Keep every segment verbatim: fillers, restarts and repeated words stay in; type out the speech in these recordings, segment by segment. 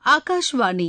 ஆகாஷ்வாணி.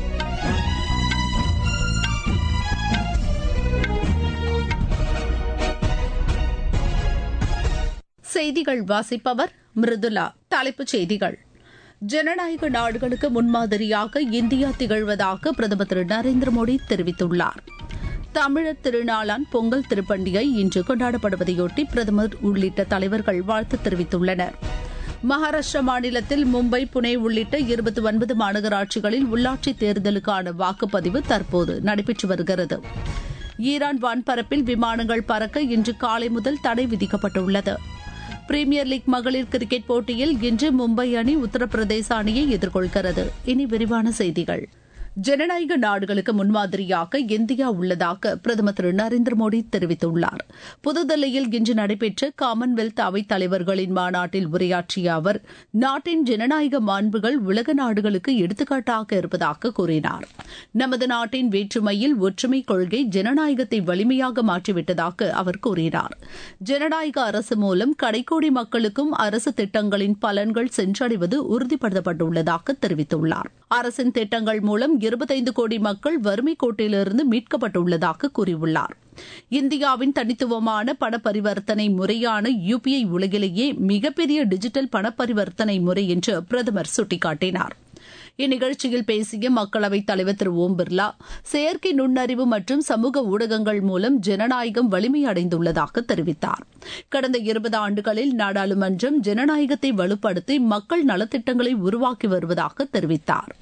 செய்திகள் வாசிப்பவர் மிருதுலா. தலைப்புச் செய்திகள்: ஜனநாயக நாடுகளுக்கு முன்மாதிரியாக இந்தியா திகழ்வதாக பிரதமர் திரு நரேந்திர மோடி தெரிவித்துள்ளார். தமிழர் திருநாளான் பொங்கல் திருப்பண்டிகை இன்று கொண்டாடப்படுவதையொட்டி பிரதமர் உள்ளிட்ட தலைவர்கள் வாழ்த்து தெரிவித்துள்ளனர். மகாராஷ்டிரா மாநிலத்தில் மும்பை, புனே உள்ளிட்ட இருபத்தி ஒன்பது மாநகராட்சிகளில் உள்ளாட்சித் தேர்தலுக்கான வாக்குப்பதிவு தற்போது நடைபெற்று வருகிறது. ஈரான் வான்பரப்பில் விமானங்கள் பறக்க இன்று காலை முதல் தடை விதிக்கப்பட்டுள்ளது. பிரீமியர் லீக் மகளிர் கிரிக்கெட் போட்டியில் இன்று மும்பை அணி உத்தரப்பிரதேச அணியை எதிர்கொள்கிறது. இனி விரிவான செய்திகள். ஜனநாயக நாடுகளுக்கு முன்மாதிரியாக இந்தியா உள்ளதாக பிரதமர் திரு நரேந்திர மோடி தெரிவித்துள்ளார். புதுதில்லியில் இன்று நடைபெற்ற காமன்வெல்த் அவைத் தலைவர்களின் மாநாட்டில் உரையாற்றிய அவர், நாட்டின் ஜனநாயக மாண்புகள் உலக நாடுகளுக்கு எடுத்துக்காட்டாக இருப்பதாக கூறினார். நமது நாட்டின் வேற்றுமையில் ஒற்றுமை கொள்கை ஜனநாயகத்தை வலிமையாக மாற்றிவிட்டதாக அவர் கூறினார். ஜனநாயக அரசு மூலம் கடைக்கோடி மக்களுக்கும் அரசு திட்டங்களின் பலன்கள் சென்றடைவது உறுதிப்படுத்தப்பட்டுள்ளதாக தெரிவித்துள்ளார். அரசின் திட்டங்கள் மூலம் இருபத்தைந்து கோடி மக்கள் வறுமை கோட்டிலிருந்து மீட்கப்பட்டுள்ளதாக கூறியுள்ளார். இந்தியாவின் தனித்துவமான பண பரிவர்த்தனை முறையான யுபிஐ உலகிலேயே மிகப்பெரிய டிஜிட்டல் பண பரிவர்த்தனை முறை என்று பிரதமர் சுட்டிக்காட்டினார். இந்நிகழ்ச்சியில் பேசிய மக்களவைத் தலைவர் திரு ஓம் பிர்லா, செயற்கை நுண்ணறிவு மற்றும் சமூக ஊடகங்கள் மூலம் ஜனநாயகம் வலிமையடைந்துள்ளதாக தெரிவித்தார். கடந்த இருபது ஆண்டுகளில் நாடாளுமன்றம் ஜனநாயகத்தை வலுப்படுத்தி மக்கள் நலத்திட்டங்களை உருவாக்கி வருவதாக தெரிவித்தார்.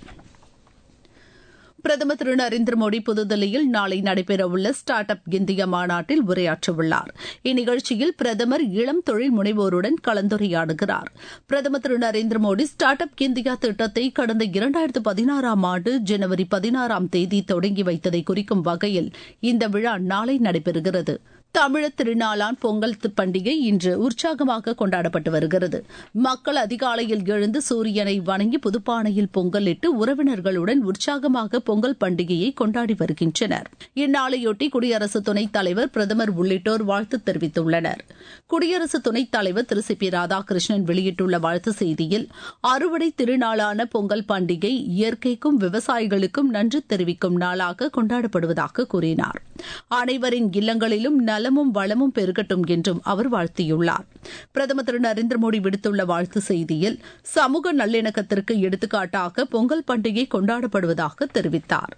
பிரதமர் திரு நரேந்திர மோடி புதுதில்லியில் நாளை நடைபெறவுள்ள ஸ்டார்ட் அப் இந்தியா மாநாட்டில் உரையாற்றவுள்ளார். இந்நிகழ்ச்சியில் பிரதமர் இளம் தொழில் முனைவோருடன் கலந்துரையாடுகிறார். பிரதமர் திரு Narendra Modi start up India திட்டத்தை கடந்த இரண்டாயிரத்து பதினாறாம் ஆண்டு ஜனவரி பதினாறாம் தேதி தொடங்கி வைத்ததை குறிக்கும் வகையில் இந்த விழா நாளை நடைபெறுகிறது. தமிழர் திருநாளான் பொங்கல் பண்டிகை இன்று உற்சாகமாக கொண்டாடப்பட்டு வருகிறது. மக்கள் அதிகாலையில் எழுந்து சூரியனை வணங்கி புதுப்பானையில் பொங்கலிட்டு உறவினர்களுடன் உற்சாகமாக பொங்கல் பண்டிகையை கொண்டாடி வருகின்றனர். இந்நாளையொட்டி குடியரசு துணைத் தலைவர், பிரதமர் உள்ளிட்டோர் வாழ்த்து தெரிவித்துள்ளனர். குடியரசு துணைத் தலைவர் திரு சி பி ராதாகிருஷ்ணன் வெளியிட்டுள்ள வாழ்த்து செய்தியில், அறுவடை திருநாளான பொங்கல் பண்டிகை இயற்கைக்கும் விவசாயிகளுக்கும் நன்றி தெரிவிக்கும் நாளாக கொண்டாடப்படுவதாக கூறினார். அனைவரின் இல்லங்களிலும் நலமும் வளமும் பெருகட்டும் என்றும் அவர் வாழ்த்தியுள்ளார். பிரதமர் திரு நரேந்திர மோடி விடுத்துள்ள வாழ்த்து செய்தியில், சமூக நல்லிணக்கத்திற்கு எடுத்துக்காட்டாக பொங்கல் பண்டிகை கொண்டாடப்படுவதாக தெரிவித்தார்.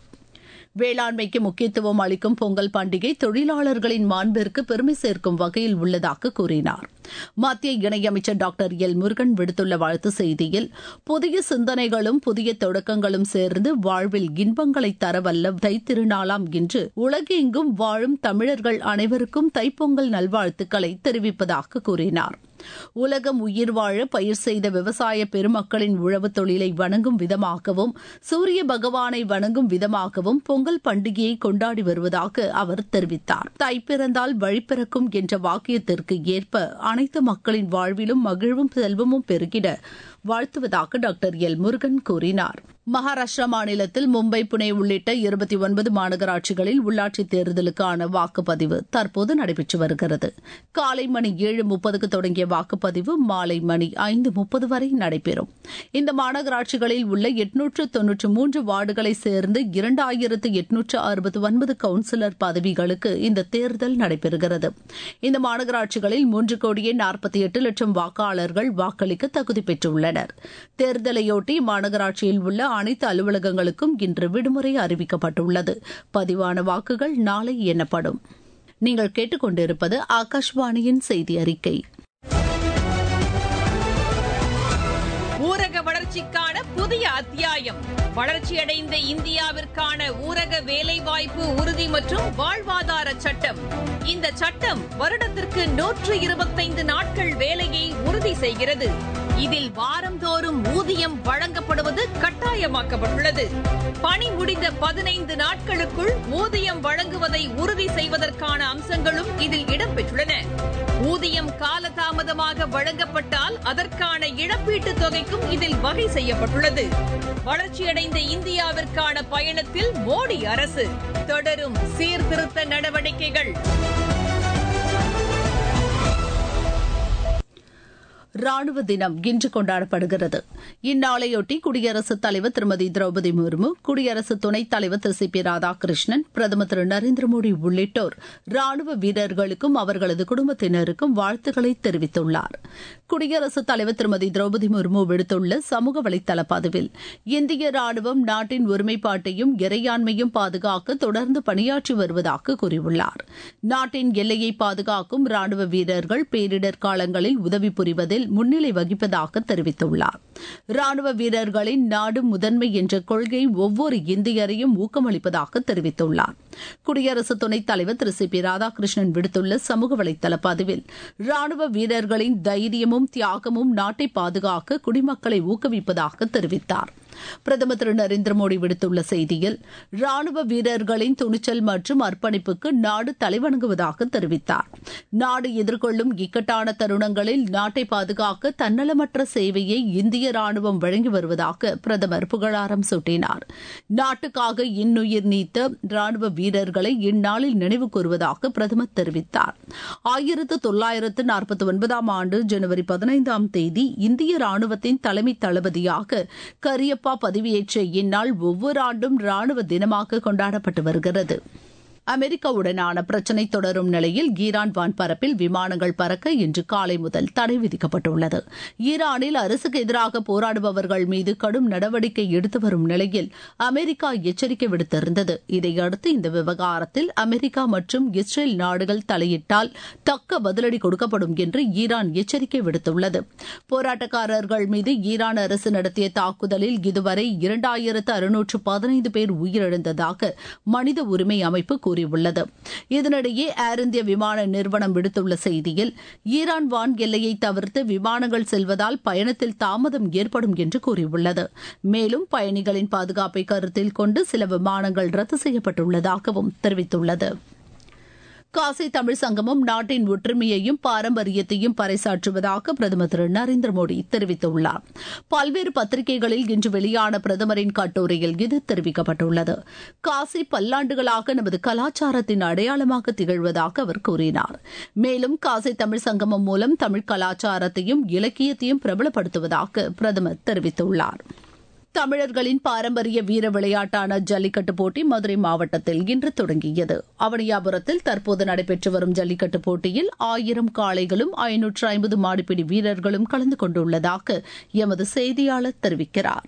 வேளாண்மைக்கு முக்கியத்துவம் அளிக்கும் பொங்கல் பண்டிகை தொழிலாளர்களின் மாண்பிற்கு பெருமை சேர்க்கும் வகையில் உள்ளதாக கூறினார். மத்திய இணையமைச்சர் டாக்டர் எல் முருகன் விடுத்துள்ள வாழ்த்து செய்தியில், புதிய சிந்தனைகளும் புதிய தொடக்கங்களும் சேர்ந்து வாழ்வில் இன்பங்களை தரவல்ல தைத்திருநாளாம் என்று உலகெங்கும் வாழும் தமிழர்கள் அனைவருக்கும் தைப்பொங்கல் நல்வாழ்த்துக்களை தெரிவிப்பதாக கூறினார். உலகம் உயிர் வாழ பயிர் செய்த விவசாய பெருமக்களின் உழவு தொழிலை வணங்கும் விதமாகவும் சூரிய பகவானை வணங்கும் விதமாகவும் பொங்கல் பண்டிகையை கொண்டாடி வருவதாக அவர் தெரிவித்தார். தை பிறந்தால் வழிபிறக்கும் என்ற வாக்கியத்திற்கு ஏற்ப அனைத்து மக்களின் வாழ்விலும் மகிழ்வும் செல்வமும் பெருகிட வாழ்த்துவதாக டாக்டர் எல் முருகன் கூறினார். மகாராஷ்டிரா மாநிலத்தில் மும்பை, புனே உள்ளிட்ட இருபத்தி ஒன்பது மாநகராட்சிகளில் உள்ளாட்சித் தேர்தலுக்கான வாக்குப்பதிவு தற்போது நடைபெற்று வருகிறது. காலை மணி ஏழு முப்பதுக்கு தொடங்கிய வாக்குப்பதிவு மாலை மணி ஐந்து முப்பது வரை நடைபெறும். இந்த மாநகராட்சிகளில் உள்ள எட்நூற்று தொன்னூற்று மூன்று வார்டுகளை சேர்ந்து இரண்டாயிரத்து எட்நூற்று அறுபத்தி ஒன்பது கவுன்சிலர் பதவிகளுக்கு இந்த தேர்தல் நடைபெறுகிறது. இந்த மாநகராட்சிகளில் மூன்று கோடியே நாற்பத்தி எட்டு லட்சம் வாக்காளர்கள் வாக்களிக்க தகுதி பெற்றுள்ளனர். தேர்தலையொட்டி மாநகராட்சியில் உள்ள அனைத்து அலுவலகங்களுக்கும் இன்று விடுமுறை அறிவிக்கப்பட்டுள்ளது. பதிவான வாக்குகள் நாளை எண்ணப்படும். நீங்கள் கேட்டுக்கொண்டிருப்பது ஆகாஷ்வாணியின் செய்தி அறிக்கை. ஊரக வளர்ச்சிக்கான புதிய அத்தியாயம். வளர்ச்சியடைந்த இந்தியாவிற்கான ஊரக வேலைவாய்ப்பு உறுதி மற்றும் வாழ்வாதார சட்டம். இந்த சட்டம் வருடத்திற்கு நூற்று இருபத்தைந்து நாட்கள் வேலையை உறுதி செய்கிறது. இதில் வாரந்தோறும் ஊதியம் வழங்கப்படுவது கட்டாயமாக்கப்பட்டுள்ளது. பணி முடிந்த பதினைந்து நாட்களுக்குள் ஊதியம் வழங்குவதை உறுதி செய்வதற்கான அம்சங்களும் இதில் இடம்பெற்றுள்ளன. ஊதியம் காலதாமதமாக வழங்கப்பட்டால் அதற்கான இழப்பீட்டுத் தொகைக்கும் இதில் வகை செய்யப்பட்டுள்ளது. வளர்ச்சியடைந்த இந்தியாவிற்கான பயணத்தில் மோடி அரசு தொடரும் சீர்திருத்த நடவடிக்கைகள். ராணுவ தினம் இன்று கொண்டாடப்படுகிறது. இந்நாளையொட்டி குடியரசுத் தலைவர் திருமதி திரௌபதி முர்மு, குடியரசு துணைத் தலைவர் திரு சி பி ராதாகிருஷ்ணன், பிரதமர் திரு நரேந்திர மோடி உள்ளிட்டோர் ராணுவ வீரர்களுக்கும் அவர்களது குடும்பத்தினருக்கும் வாழ்த்துக்களை தெரிவித்துள்ளார். குடியரசுத் தலைவர் திருமதி திரௌபதி முர்மு விடுத்துள்ள சமூக வலைதள பதிவில், இந்திய ராணுவம் நாட்டின் ஒருமைப்பாட்டையும் இறையாண்மையும் பாதுகாக்க தொடர்ந்து பணியாற்றி வருவதாக கூறியுள்ளார். நாட்டின் எல்லையை பாதுகாக்கும் ராணுவ வீரர்கள் பேரிடர் காலங்களில் உதவி புரிவதில் முன்னிலை வகிப்பதாக தெரிவித்துள்ளார். ராணுவ வீரர்களின் நாடு முதன்மை என்ற கொள்கை ஒவ்வொரு இந்தியரையும் ஊக்கமளிப்பதாக தெரிவித்துள்ளார். குடியரசு துணைத் தலைவர் திரு சி பி ராதாகிருஷ்ணன் விடுத்துள்ள சமூக வலைதள பதிவில், ராணுவ வீரர்களின் தைரியமும் தியாகமும் நாட்டை பாதுகாக்க குடிமக்களை ஊக்குவிப்பதாக தெரிவித்தார். பிரதமர் திரு நரேந்திர மோடி விடுத்துள்ள செய்தியில், ராணுவ வீரர்களின் துணிச்சல் மற்றும் அர்ப்பணிப்புக்கு நாடு தலைவணங்குவதாக தெரிவித்தார். நாடு எதிர்கொள்ளும் இக்கட்டான தருணங்களில் நாட்டை பாதுகாக்க தன்னலமற்ற சேவையை இந்திய ராணுவம் வழங்கி வருவதாக பிரதமர் புகழாரம் சூட்டினார். நாட்டுக்காக இன்னுயிர் நீத்த ராணுவ வீரர்களை இந்நாளில் நினைவு கூறுவதாக பிரதமர் தெரிவித்தார். ஆயிரத்து தொள்ளாயிரத்து நாற்பத்தி ஒன்பதாம் ஆண்டு ஜனவரி பதினைந்தாம் தேதி இந்திய ராணுவத்தின் தலைமை தளபதியாக கரியப்பா பதவியேற்ற இந்நாள் ஒவ்வொரு ஆண்டும் ராணுவ தினமாக கொண்டாடப்பட்டு வருகிறது. அமெரிக்காவுடனான பிரச்சினை தொடரும் நிலையில் ஈரான் வான்பரப்பில் விமானங்கள் பறக்க இன்று காலை முதல் தடை விதிக்கப்பட்டுள்ளது. ஈரானில் அரசுக்கு எதிராக போராடுபவர்கள் மீது கடும் நடவடிக்கை எடுத்து வரும் நிலையில் அமெரிக்கா எச்சரிக்கை விடுத்திருந்தது. இதையடுத்து இந்த விவகாரத்தில் அமெரிக்கா மற்றும் இஸ்ரேல் நாடுகள் தலையிட்டால் தக்க பதிலடி கொடுக்கப்படும் என்று ஈரான் எச்சரிக்கை விடுத்துள்ளது. போராட்டக்காரர்கள் மீது ஈரான் அரசு நடத்திய தாக்குதலில் இதுவரை இரண்டாயிரத்து அறுநூற்று பதினைந்து பேர் உயிரிழந்ததாக மனித உரிமை அமைப்பு கூறியுள்ளது. இதனிடையே ஏர் இந்தியா விமான நிறுவனம் விடுத்துள்ள செய்தியில், ஈரான் வான் எல்லையை தவிர்த்து விமானங்கள் செல்வதால் பயணத்தில் தாமதம் ஏற்படும் என்று கூறியுள்ளது. மேலும் பயணிகளின் பாதுகாப்பை கருத்தில் கொண்டு சில விமானங்கள் ரத்து செய்யப்பட்டுள்ளதாகவும் தெரிவித்துள்ளது. காசி தமிழ் சங்கமம் நாட்டின் ஒற்றுமையையும் பாரம்பரியத்தையும் பறைசாற்றுவதாக பிரதமர் திரு நரேந்திர மோடி தெரிவித்துள்ளார். பல்வேறு பத்திரிகைகளில் இன்று வெளியான பிரதமரின் கட்டுரையில் இது தெரிவிக்கப்பட்டுள்ளது. காசி பல்லாண்டுகளாக நமது கலாச்சாரத்தின் அடையாளமாக திகழ்வதாக அவர் கூறினார். மேலும் காசி தமிழ் சங்கமம் மூலம் தமிழ் கலாச்சாரத்தையும் இலக்கியத்தையும் பிரபலப்படுத்துவதாக பிரதமர் தெரிவித்துள்ளார். தமிழர்களின் பாரம்பரிய வீர விளையாட்டான ஜல்லிக்கட்டு போட்டி மதுரை மாவட்டத்தில் இன்று தொடங்கியது. அவனியாபுரத்தில் தற்போது நடைபெற்று வரும் ஜல்லிக்கட்டு போட்டியில் ஆயிரம் காளைகளும் ஐநூற்று ஐம்பது மாடுபிடி வீரர்களும் கலந்து கொண்டுள்ளதாக எமது செய்தியாளர் தெரிவிக்கிறார்.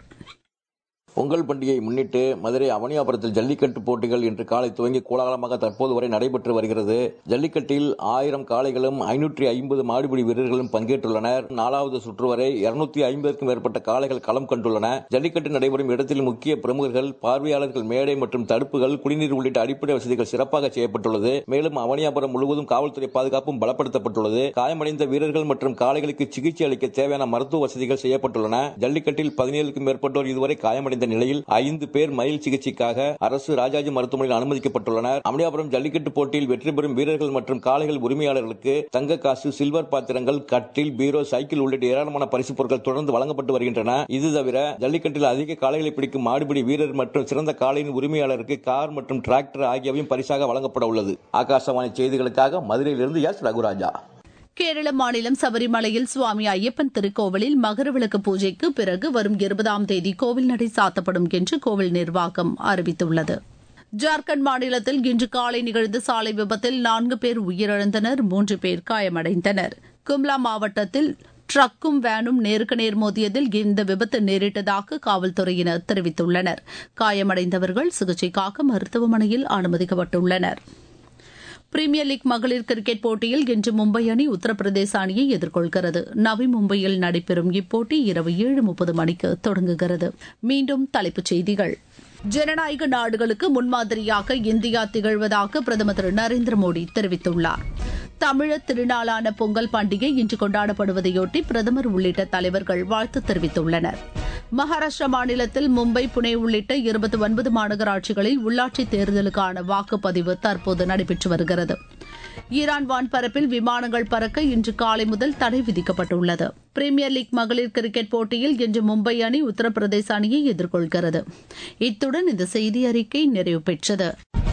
பொங்கல் பண்டிகையை முன்னிட்டு மதுரை அவனியாபுரத்தில் ஜல்லிக்கட்டு போட்டிகள் இன்று காலை துவங்கி கோலாகலமாக தற்போது வரை நடைபெற்று வருகிறது. ஜல்லிக்கட்டில் ஆயிரம் காளைகளும் ஐநூற்றி ஐம்பது மாடுபிடி வீரர்களும் பங்கேற்றுள்ளனர். நாலாவது சுற்று வரை இருநூத்தி ஐம்பதுக்கும் மேற்பட்ட காளைகள் களம் கண்டுள்ளன. ஜல்லிக்கட்டு நடைபெறும் இடத்தில் முக்கிய பிரமுகர்கள், பார்வையாளர்கள் மேடை மற்றும் தடுப்புகள், குடிநீர் உள்ளிட்ட அடிப்படை வசதிகள் சிறப்பாக செய்யப்பட்டுள்ளது. மேலும் அவனியாபுரம் முழுவதும் காவல்துறை பாதுகாப்பும் பலப்படுத்தப்பட்டுள்ளது. காயமடைந்த வீரர்கள் மற்றும் காளைகளுக்கு சிகிச்சை அளிக்க தேவையான மருத்துவ வசதிகள் செய்யப்பட்டுள்ளன. ஜல்லிக்கட்டில் பதினேழுக்கும் மேற்பட்டோர் இதுவரை காயமடைந்த நிலையில் ஐந்து பேர் மயில் சிகிச்சைக்காக அரசு ராஜாஜி மருத்துவமனையில் அனுமதிக்கப்பட்டுள்ளனர். அவனியாபுரம் ஜல்லிக்கட்டு போட்டியில் வெற்றி பெறும் வீரர்கள் மற்றும் காளைகள் உரிமையாளர்களுக்கு தங்க காசு, சில்வர் பாத்திரங்கள், கட்டில், பீரோ, சைக்கிள் உள்ளிட்ட ஏராளமான பரிசுப் பொருட்கள் தொடர்ந்து வழங்கப்பட்டு வருகின்றன. இது தவிர ஜல்லிக்கட்டில் அதிக காளைகளை பிடிக்கும் மாடுபிடி வீரர் மற்றும் சிறந்த காளையின் உரிமையாளருக்கு கார் மற்றும் டிராக்டர் ஆகியவையும் பரிசாக வழங்கப்பட உள்ளது. ஆகாசவாணி செய்திகளுக்காக மதுரையிலிருந்து எஸ் ரகுராஜா. கேரள மாநிலம் சபரிமலையில் சுவாமி ஐயப்பன் திருக்கோவிலில் மகரவிளக்கு பூஜைக்கு பிறகு வரும் இருபதாம் தேதி கோவில் நடை சாத்தப்படும் என்று கோவில் நிர்வாகம் அறிவித்துள்ளது. ஜார்க்கண்ட் மாநிலத்தில் இன்று காலை நிகழ்ந்த சாலை விபத்தில் நான்கு பேர் உயிரிழந்தனர், மூன்று பேர் காயமடைந்தனர். கும்லா மாவட்டத்தில் ட்ரக்கும் வேனும் நேருக்கு நேர் மோதியதில் இந்த விபத்து நேரிட்டதாக காவல்துறையினர் தெரிவித்துள்ளனர். காயமடைந்தவர்கள் சிகிச்சைக்காக மருத்துவமனையில் அனுமதிக்கப்பட்டுள்ளனர். பிரீமியர் லீக் மகளிர் கிரிக்கெட் போட்டியில் இன்று மும்பை அணி உத்தரப்பிரதேச அணியை எதிர்கொள்கிறது. நவி மும்பையில் நடைபெறும் இப்போட்டி இரவு ஏழு முப்பது மணிக்கு தொடங்குகிறது. மீண்டும் தலைப்புச் செய்திகள். ஜனநாயக நாடுகளுக்கு முன்மாதிரியாக இந்தியா திகழ்வதாக பிரதமர் திரு நரேந்திர மோடி தெரிவித்துள்ளார். தமிழர் திருநாளான பொங்கல் பண்டிகை இன்று கொண்டாடப்படுவதையொட்டி பிரதமர் உள்ளிட்ட தலைவர்கள் வாழ்த்து தெரிவித்துள்ளனர். மகாராஷ்டிரா மாநிலத்தில் மும்பை, புனே உள்ளிட்ட இருபத்தி ஒன்பது மாநகராட்சிகளில் உள்ளாட்சித் தேர்தலுக்கான வாக்குப்பதிவு தற்போது நடைபெற்று வருகிறது. ஈரான் வான்பரப்பில் விமானங்கள் பறக்க இன்று காலை முதல் தடை விதிக்கப்பட்டுள்ளது. பிரீமியர் லீக் மகளிர் கிரிக்கெட் போட்டியில் இன்று மும்பை அணி உத்தரப்பிரதேச அணியை எதிர்கொள்கிறது. இத்துடன் இந்த செய்தி அறிக்கை நிறைவு பெற்றது.